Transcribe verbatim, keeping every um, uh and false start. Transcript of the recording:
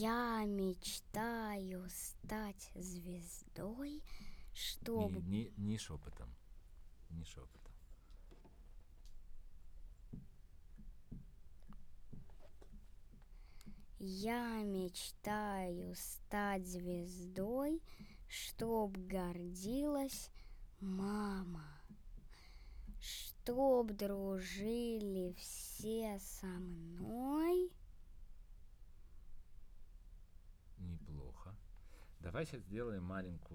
Я мечтаю стать звездой, чтоб... Не, не, не шепотом. Не шепотом. Я мечтаю стать звездой, чтоб гордилась мама, чтоб дружили все со мной. Неплохо. Давай сейчас сделаем маленькую